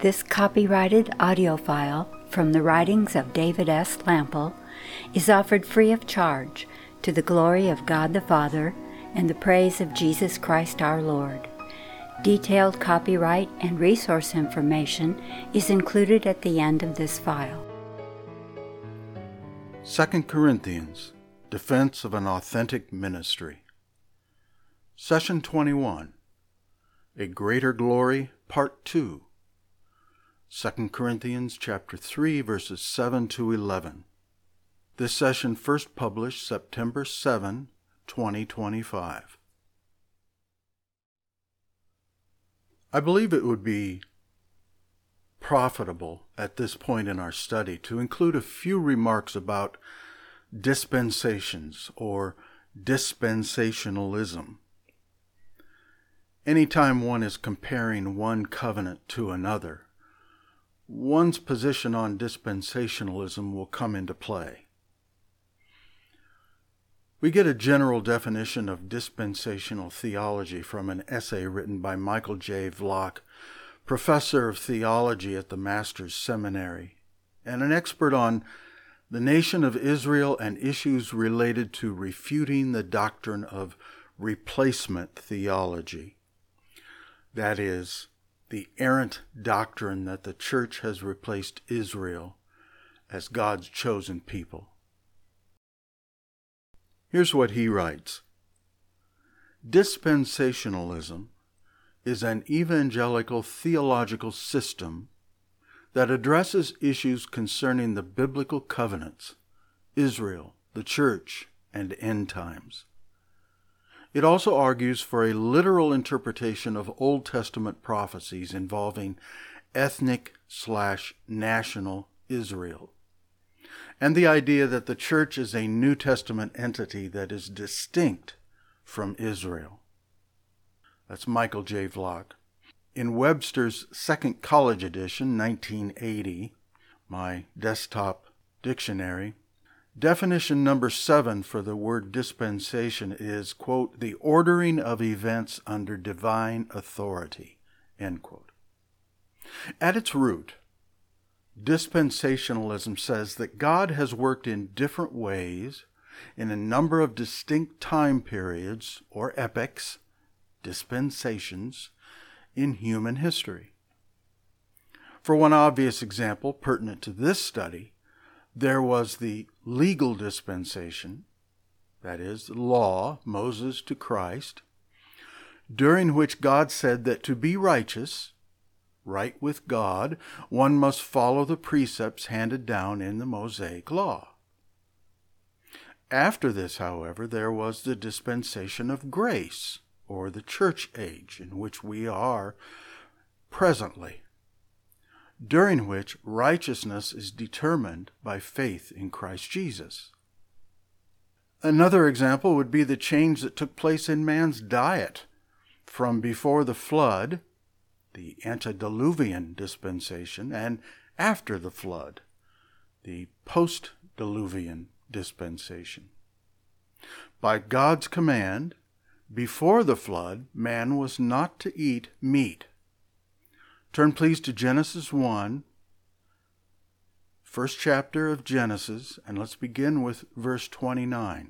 This copyrighted audio file from the writings of David S. Lample is offered free of charge to the glory of God the Father and the praise of Jesus Christ our Lord. Detailed copyright and resource information is included at the end of this file. 2 Corinthians, Defense of an Authentic Ministry. Session 21, A Greater Glory, Part 2. 2 Corinthians chapter 3, verses 7 to 11. This session first published September 7, 2025. I believe it would be profitable at this point in our study to include a few remarks about dispensations or dispensationalism. Anytime one is comparing one covenant to another, one's position on dispensationalism will come into play. We get a general definition of dispensational theology from an essay written by Michael J. Vlach, professor of theology at the Master's Seminary, and an expert on the nation of Israel and issues related to refuting the doctrine of replacement theology. That is, the errant doctrine that the church has replaced Israel as God's chosen people. Here's what he writes. Dispensationalism is an evangelical theological system that addresses issues concerning the biblical covenants, Israel, the church, and end times. It also argues for a literal interpretation of Old Testament prophecies involving ethnic/national Israel, and the idea that the church is a New Testament entity that is distinct from Israel. That's Michael J. Vlach. In Webster's Second College Edition, 1980, my desktop dictionary, definition number 7 for the word dispensation is, quote, the ordering of events under divine authority, end quote. At its root, dispensationalism says that God has worked in different ways in a number of distinct time periods or epochs, dispensations, in human history. For one obvious example pertinent to this study, there was the legal dispensation, that is, the law, Moses to Christ, during which God said that to be righteous, right with God, one must follow the precepts handed down in the Mosaic law. After this, however, there was the dispensation of grace, or the church age, in which we are presently, during which righteousness is determined by faith in Christ Jesus. Another example would be the change that took place in man's diet from before the flood, the antediluvian dispensation, and after the flood, the post-diluvian dispensation. By God's command, before the flood, man was not to eat meat. Turn please to Genesis 1, first chapter of Genesis, and let's begin with verse 29.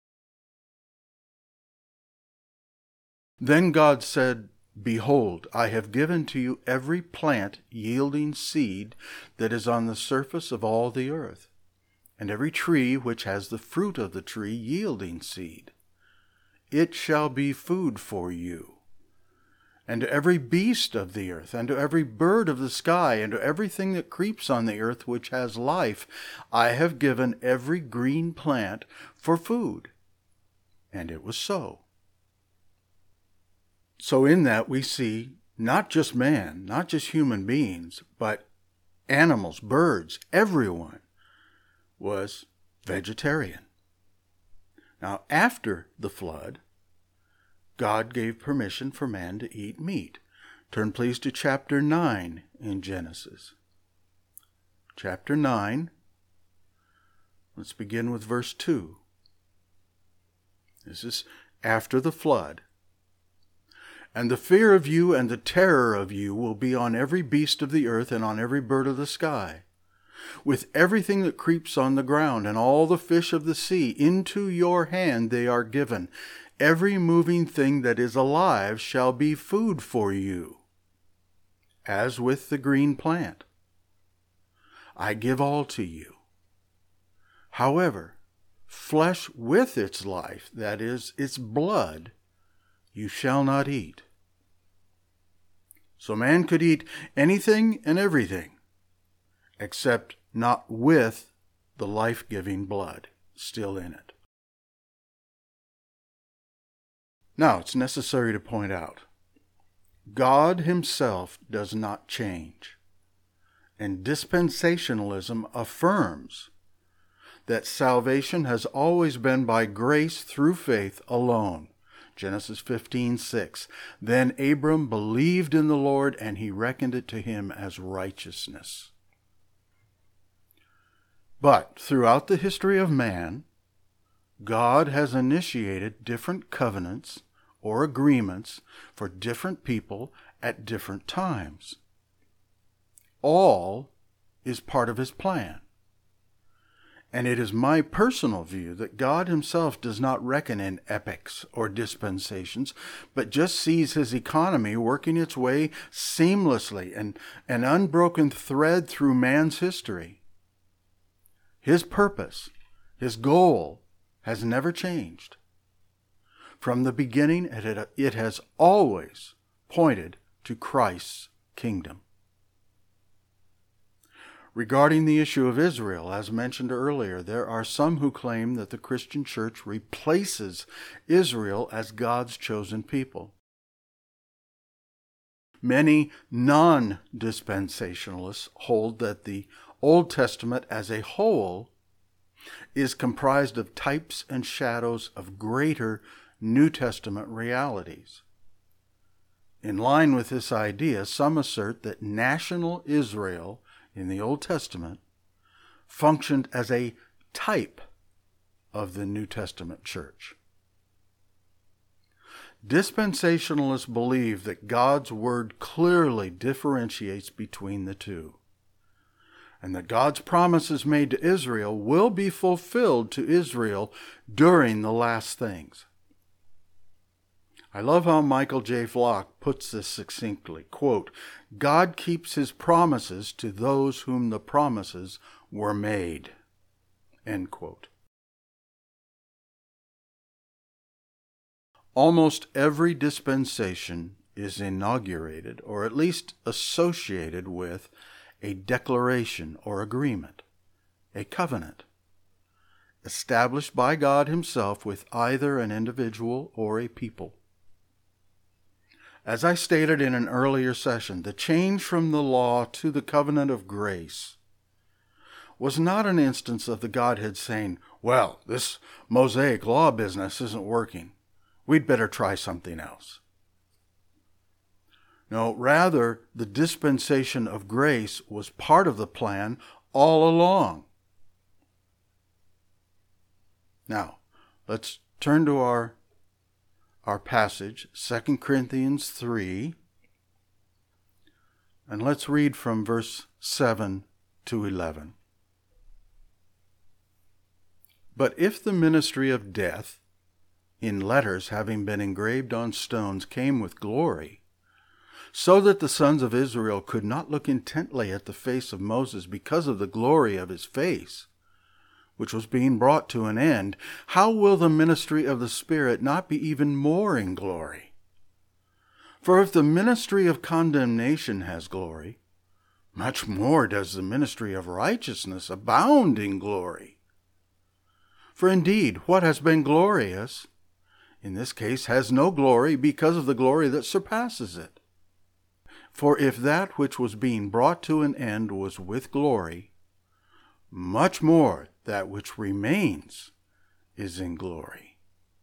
Then God said, Behold, I have given to you every plant yielding seed that is on the surface of all the earth, and every tree which has the fruit of the tree yielding seed. It shall be food for you. And to every beast of the earth, and to every bird of the sky, and to everything that creeps on the earth which has life, I have given every green plant for food. And it was so. So in that we see not just man, not just human beings, but animals, birds, everyone was vegetarian. Now, after the flood, God gave permission for man to eat meat. Turn please to chapter 9 in Genesis. Chapter 9, let's begin with verse 2. This is after the flood. And the fear of you and the terror of you will be on every beast of the earth and on every bird of the sky, with everything that creeps on the ground, and all the fish of the sea. Into your hand they are given. Every moving thing that is alive shall be food for you, as with the green plant. I give all to you. However, flesh with its life, that is, its blood, you shall not eat. So man could eat anything and everything, except not with the life-giving blood still in it. Now, it's necessary to point out, God himself does not change, and dispensationalism affirms that salvation has always been by grace through faith alone. Genesis 15:6. Then Abram believed in the Lord, and he reckoned it to him as righteousness. But throughout the history of man, God has initiated different covenants or agreements for different people at different times. All is part of his plan. And it is my personal view that God himself does not reckon in epochs or dispensations, but just sees his economy working its way seamlessly and an unbroken thread through man's history. His purpose, his goal, has never changed. From the beginning, it has always pointed to Christ's kingdom. Regarding the issue of Israel, as mentioned earlier, there are some who claim that the Christian church replaces Israel as God's chosen people. Many non-dispensationalists hold that the Old Testament as a whole is comprised of types and shadows of greater New Testament realities. In line with this idea, some assert that national Israel in the Old Testament functioned as a type of the New Testament church. Dispensationalists believe that God's word clearly differentiates between the two, and that God's promises made to Israel will be fulfilled to Israel during the last things. I love how Michael J. Flock puts this succinctly, quote, God keeps his promises to those whom the promises were made, end quote. Almost every dispensation is inaugurated, or at least associated with, a declaration or agreement, a covenant, established by God himself with either an individual or a people. As I stated in an earlier session, the change from the law to the covenant of grace was not an instance of the Godhead saying, well, this Mosaic law business isn't working. We'd better try something else. No, rather, the dispensation of grace was part of the plan all along. Now, let's turn to our passage, 2 Corinthians 3, and let's read from verse 7 to 11. But if the ministry of death, in letters having been engraved on stones, came with glory, so that the sons of Israel could not look intently at the face of Moses because of the glory of his face, which was being brought to an end, how will the ministry of the Spirit not be even more in glory? For if the ministry of condemnation has glory, much more does the ministry of righteousness abound in glory. For indeed, what has been glorious, in this case has no glory because of the glory that surpasses it. For if that which was being brought to an end was with glory, much more that which remains is in glory.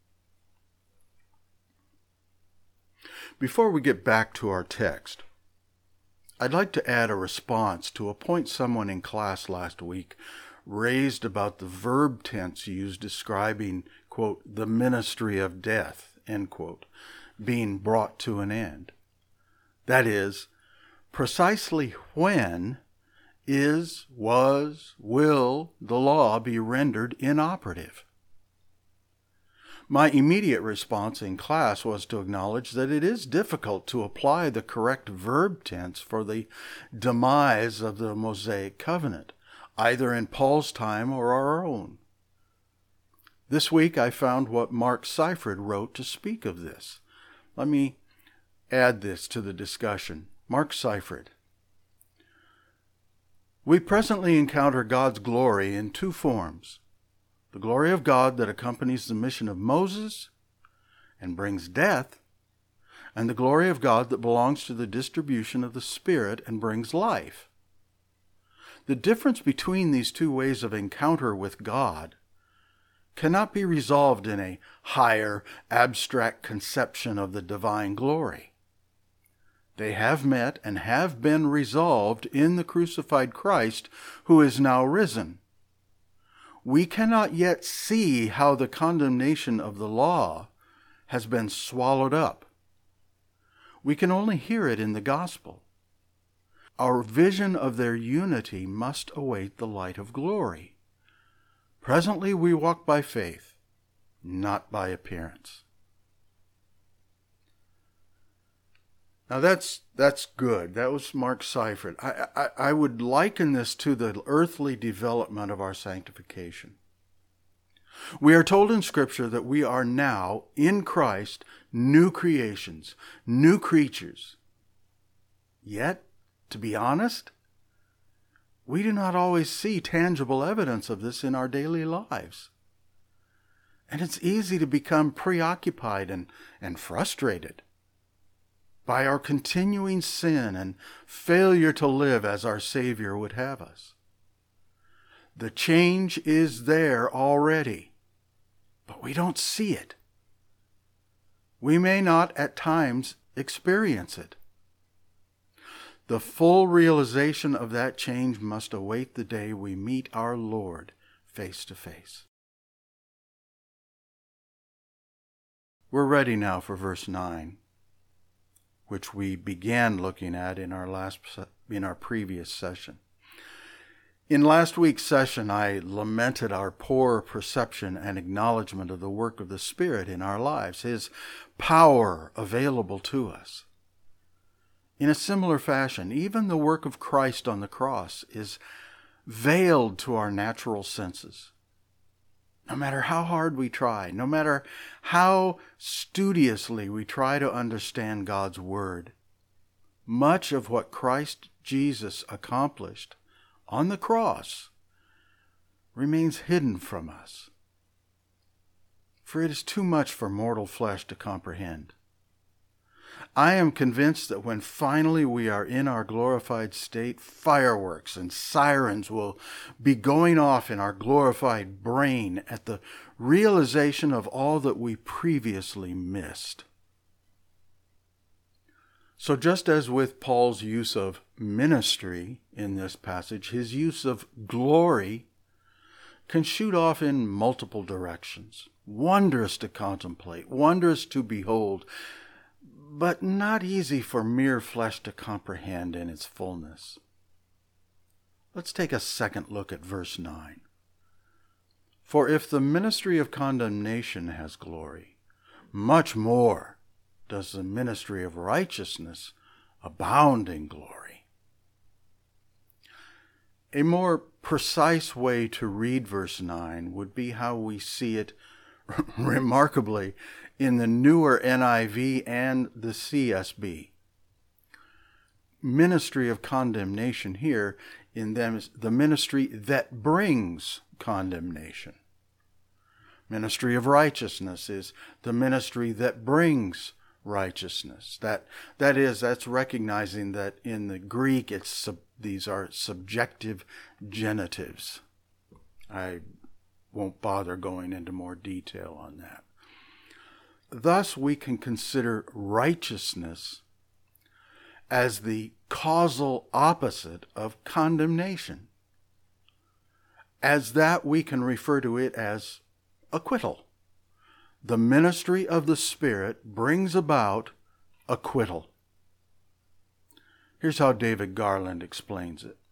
Before we get back to our text, I'd like to add a response to a point someone in class last week raised about the verb tense used describing, quote, the ministry of death, end quote, being brought to an end. That is, precisely when is, was, will the law be rendered inoperative? My immediate response in class was to acknowledge that it is difficult to apply the correct verb tense for the demise of the Mosaic covenant, either in Paul's time or our own. This week I found what Mark Seifert wrote to speak of this. Let me add this to the discussion. Mark Seifert. We presently encounter God's glory in two forms. The glory of God that accompanies the mission of Moses and brings death, and the glory of God that belongs to the distribution of the Spirit and brings life. The difference between these two ways of encounter with God cannot be resolved in a higher, abstract conception of the divine glory. They have met and have been resolved in the crucified Christ, who is now risen. We cannot yet see how the condemnation of the law has been swallowed up. We can only hear it in the gospel. Our vision of their unity must await the light of glory. Presently we walk by faith, not by appearance. Now that's good. That was Mark Seifert. I would liken this to the earthly development of our sanctification. We are told in Scripture that we are now, in Christ, new creations, new creatures. Yet, to be honest, we do not always see tangible evidence of this in our daily lives. And it's easy to become preoccupied and frustrated by our continuing sin and failure to live as our Savior would have us. The change is there already, but we don't see it. We may not at times experience it. The full realization of that change must await the day we meet our Lord face to face. We're ready now for verse 9, which we began looking at in our previous session. In last week's session, I lamented our poor perception and acknowledgement of the work of the Spirit in our lives, His power available to us. In a similar fashion, even the work of Christ on the cross is veiled to our natural senses. No matter how hard we try, no matter how studiously we try to understand God's Word, much of what Christ Jesus accomplished on the cross remains hidden from us. For it is too much for mortal flesh to comprehend. I am convinced that when finally we are in our glorified state, fireworks and sirens will be going off in our glorified brain at the realization of all that we previously missed. So just as with Paul's use of ministry in this passage, his use of glory can shoot off in multiple directions. Wondrous to contemplate, wondrous to behold, but not easy for mere flesh to comprehend in its fullness. Let's take a second look at verse 9. For if the ministry of condemnation has glory, much more does the ministry of righteousness abound in glory. A more precise way to read verse 9 would be how we see it remarkably in the newer NIV and the CSB. Ministry of condemnation here in them is the ministry that brings condemnation. Ministry of righteousness is the ministry that brings righteousness. That's recognizing that in the Greek these are subjective genitives. I won't bother going into more detail on that. Thus, we can consider righteousness as the causal opposite of condemnation. As that, we can refer to it as acquittal. the ministry of the Spirit brings about acquittal. Here's how David Garland explains it.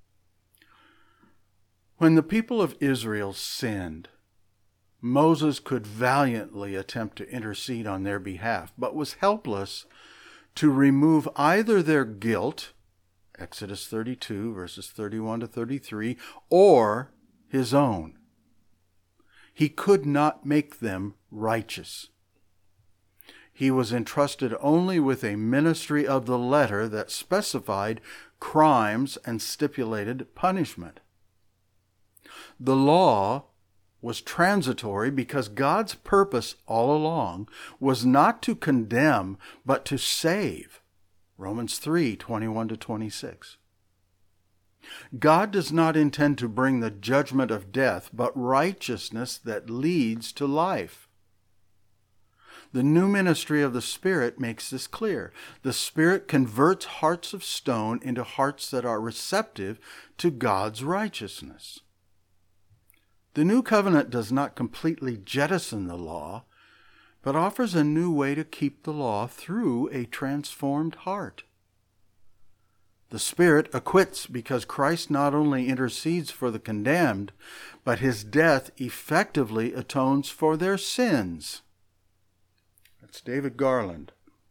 When the people of Israel sinned, Moses could valiantly attempt to intercede on their behalf, but was helpless to remove either their guilt, Exodus 32, verses 31 to 33, or his own. He could not make them righteous. He was entrusted only with a ministry of the letter that specified crimes and stipulated punishment. The law was transitory because God's purpose all along was not to condemn, but to save. Romans 3, 21 to 26. God does not intend to bring the judgment of death, but righteousness that leads to life. The new ministry of the Spirit makes this clear. The Spirit converts hearts of stone into hearts that are receptive to God's righteousness. The new covenant does not completely jettison the law, but offers a new way to keep the law through a transformed heart. The Spirit acquits because Christ not only intercedes for the condemned, but his death effectively atones for their sins. That's David Garland.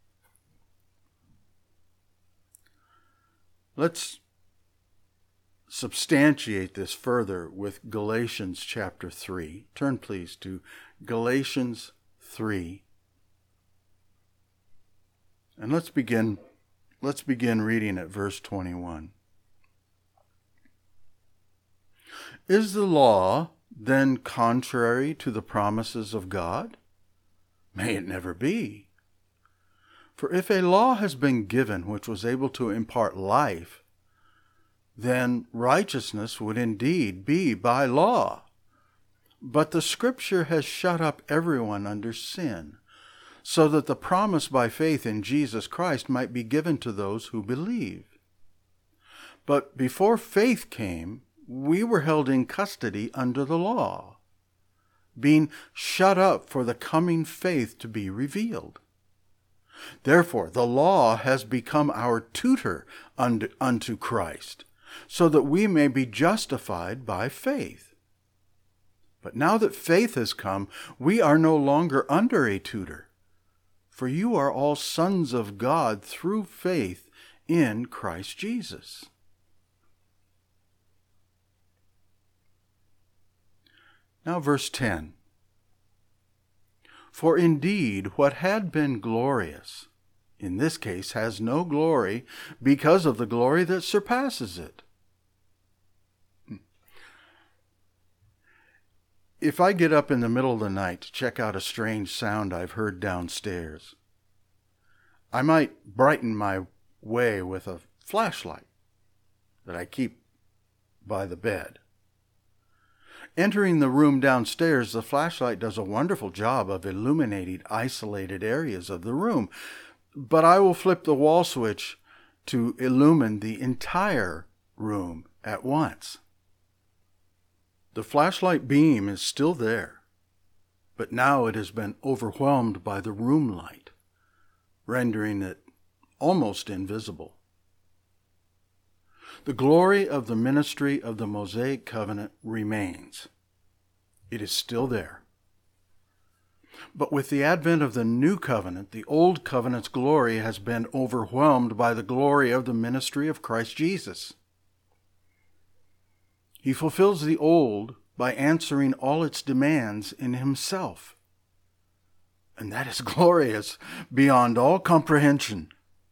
Let's substantiate this further with Galatians chapter 3. Turn please to Galatians 3. And let's begin reading at verse 21. Is the law then contrary to the promises of God? May it never be. For if a law has been given which was able to impart life, then righteousness would indeed be by law. But the Scripture has shut up everyone under sin, so that the promise by faith in Jesus Christ might be given to those who believe. But before faith came, we were held in custody under the law, being shut up for the coming faith to be revealed. Therefore, the law has become our tutor unto Christ, so that we may be justified by faith. But now that faith has come, we are no longer under a tutor, for you are all sons of God through faith in Christ Jesus. Now verse 10. For indeed what had been glorious, in this case has no glory because of the glory that surpasses it. If I get up in the middle of the night to check out a strange sound I've heard downstairs, I might brighten my way with a flashlight that I keep by the bed. Entering the room downstairs, the flashlight does a wonderful job of illuminating isolated areas of the room, but I will flip the wall switch to illumine the entire room at once. The flashlight beam is still there, but now it has been overwhelmed by the room light, rendering it almost invisible. The glory of the ministry of the Mosaic covenant remains. It is still there. But with the advent of the new covenant, the old covenant's glory has been overwhelmed by the glory of the ministry of Christ Jesus. He fulfills the old by answering all its demands in himself. And that is glorious beyond all comprehension.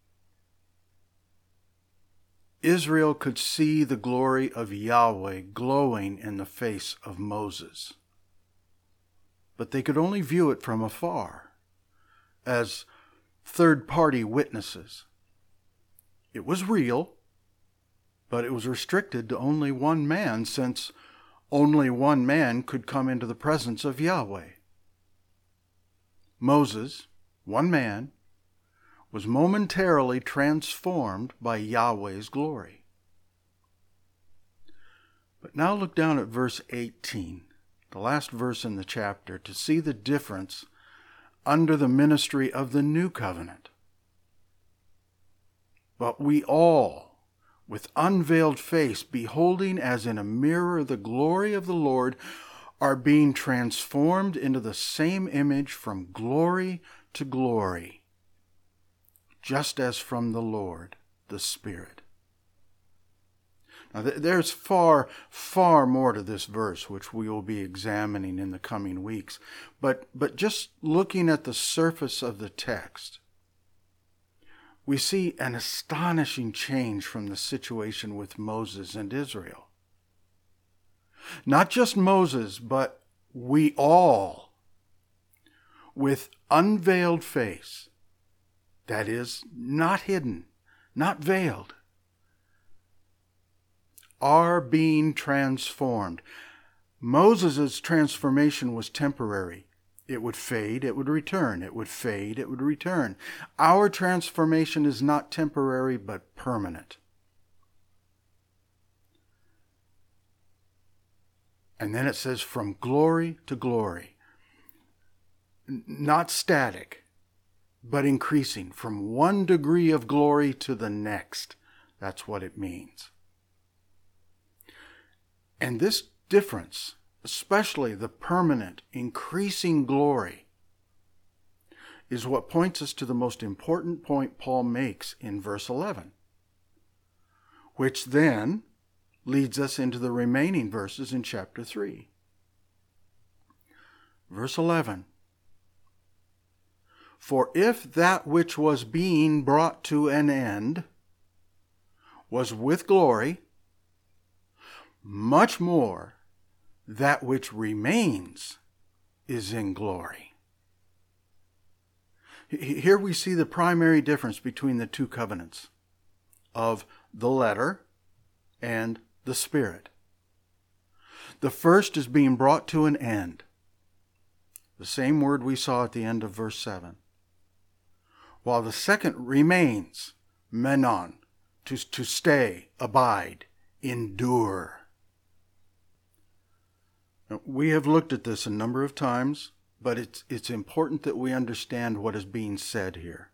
Israel could see the glory of Yahweh glowing in the face of Moses. But they could only view it from afar, as third-party witnesses. It was real, but it was restricted to only one man, since only one man could come into the presence of Yahweh. Moses, one man, was momentarily transformed by Yahweh's glory. But now look down at verse 18, the last verse in the chapter, to see the difference under the ministry of the new covenant. But we all, with unveiled face, beholding as in a mirror the glory of the Lord, are being transformed into the same image from glory to glory, just as from the Lord, the Spirit. Now, there's far, far more to this verse, which we will be examining in the coming weeks. But just looking at the surface of the text, we see an astonishing change from the situation with Moses and Israel. Not just Moses, but we all, with unveiled face, that is, not hidden, not veiled, are being transformed. Moses' transformation was temporary. It would fade, it would return. It would fade, it would return. Our transformation is not temporary, but permanent. And then it says, from glory to glory. Not static, but increasing. From one degree of glory to the next. That's what it means. And this difference, especially the permanent, increasing glory, is what points us to the most important point Paul makes in verse 11, which then leads us into the remaining verses in chapter 3. Verse 11, for if that which was being brought to an end was with glory, much more that which remains is in glory. Here we see the primary difference between the two covenants of the letter and the Spirit. The first is being brought to an end. The same word we saw at the end of verse 7. While the second remains, menon, to stay, abide, endure. We have looked at this a number of times, but it's important that we understand what is being said here.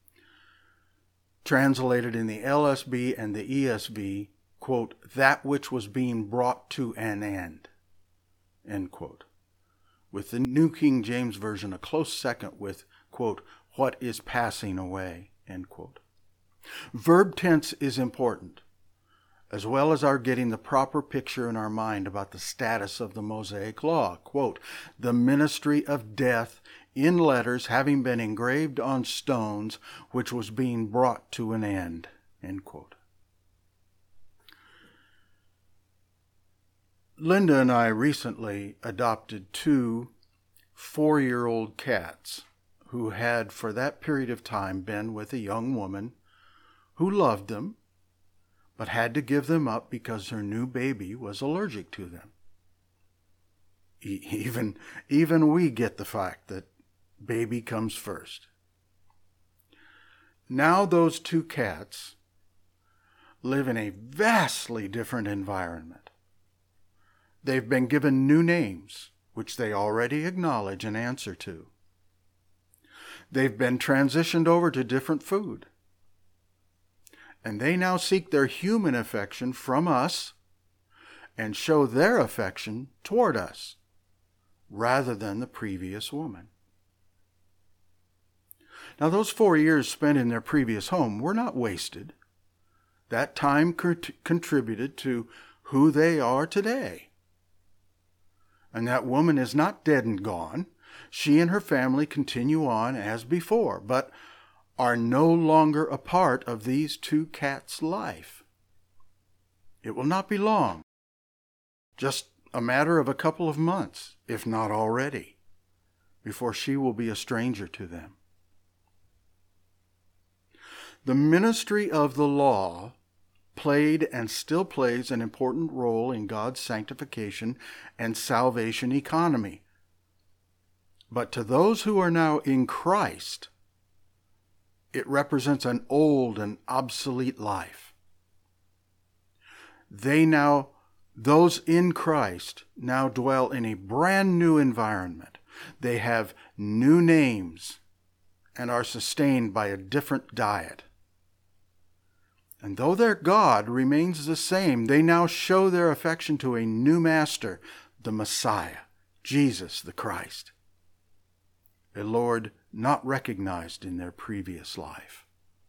Translated in the LSB and the ESV, quote, that which was being brought to an end, end quote. With the New King James Version, a close second with, quote, what is passing away, end quote. Verb tense is important, as well as our getting the proper picture in our mind about the status of the Mosaic Law. Quote, the ministry of death in letters having been engraved on stones, which was being brought to an end, end quote. Linda and I recently adopted 2 4-year-old cats who had for that period of time been with a young woman who loved them, but had to give them up because her new baby was allergic to them. Even we get the fact that baby comes first. Now those 2 cats live in a vastly different environment. They've been given new names, which they already acknowledge and answer to. They've been transitioned over to different food. And they now seek their human affection from us and show their affection toward us, rather than the previous woman. Now, those 4 years spent in their previous home were not wasted. That time contributed to who they are today. And that woman is not dead and gone. She and her family continue on as before, but are no longer a part of these 2 cats' life. It will not be long, just a matter of a couple of months, if not already, before she will be a stranger to them. The ministry of the law played and still plays an important role in God's sanctification and salvation economy. But to those who are now in Christ, it represents an old and obsolete life. Those in Christ now dwell in a brand new environment They have new names and are sustained by a different diet. And though their God remains the same, they now show their affection to a new master, the Messiah, Jesus the Christ, a Lord not recognized in their previous life.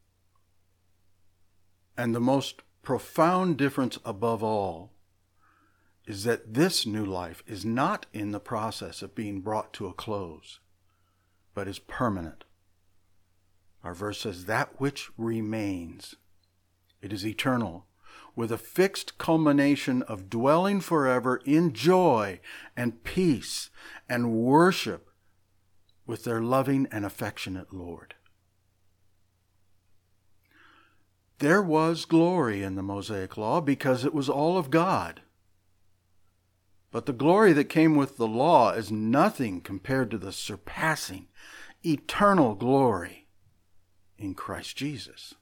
And the most profound difference above all is that this new life is not in the process of being brought to a close, but is permanent. Our verse says, that which remains. It is eternal, with a fixed culmination of dwelling forever in joy and peace and worship with their loving and affectionate Lord. There was glory in the Mosaic Law because it was all of God. But the glory that came with the law is nothing compared to the surpassing, eternal glory in Christ Jesus.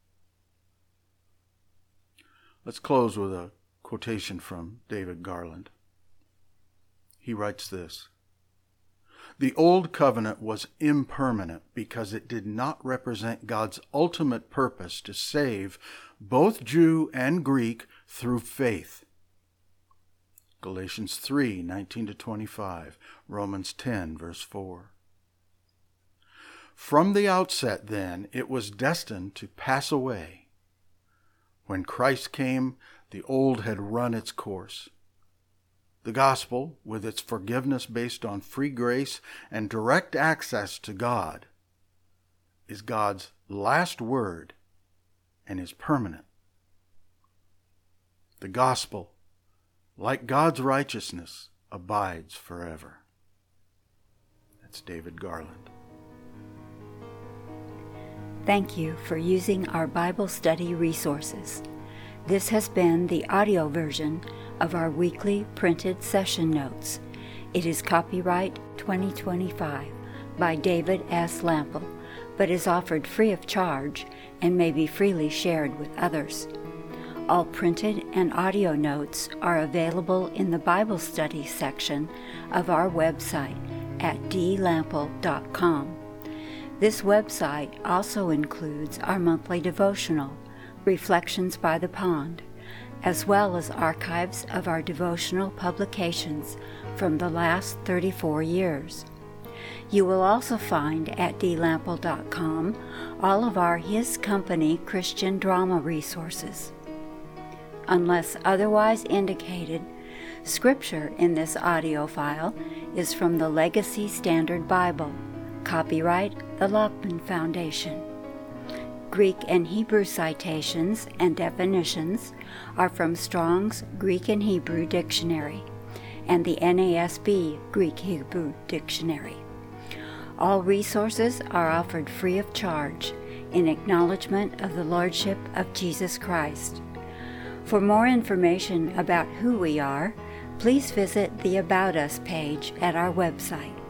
Let's close with a quotation from David Garland. He writes this: "The old covenant was impermanent because it did not represent God's ultimate purpose to save both Jew and Greek through faith." Galatians 3:19-25, Romans 10, verse 4. From the outset, then, it was destined to pass away. When Christ came, the old had run its course. The gospel, with its forgiveness based on free grace and direct access to God, is God's last word and is permanent. The gospel, like God's righteousness, abides forever. That's David Garland. Thank you for using our Bible study resources. This has been the audio version of our weekly printed session notes. It is copyright 2025 by David S. Lample, but is offered free of charge and may be freely shared with others. All printed and audio notes are available in the Bible study section of our website at dlample.com. This website also includes our monthly devotional, Reflections by the Pond, as well as archives of our devotional publications from the last 34 years. You will also find at dlample.com all of our His Company Christian drama resources. Unless otherwise indicated, Scripture in this audio file is from the Legacy Standard Bible, copyright the Lockman Foundation. Greek and Hebrew citations and definitions are from Strong's Greek and Hebrew Dictionary and the NASB Greek-Hebrew Dictionary. All resources are offered free of charge in acknowledgement of the Lordship of Jesus Christ. For more information about who we are, please visit the About Us page at our website.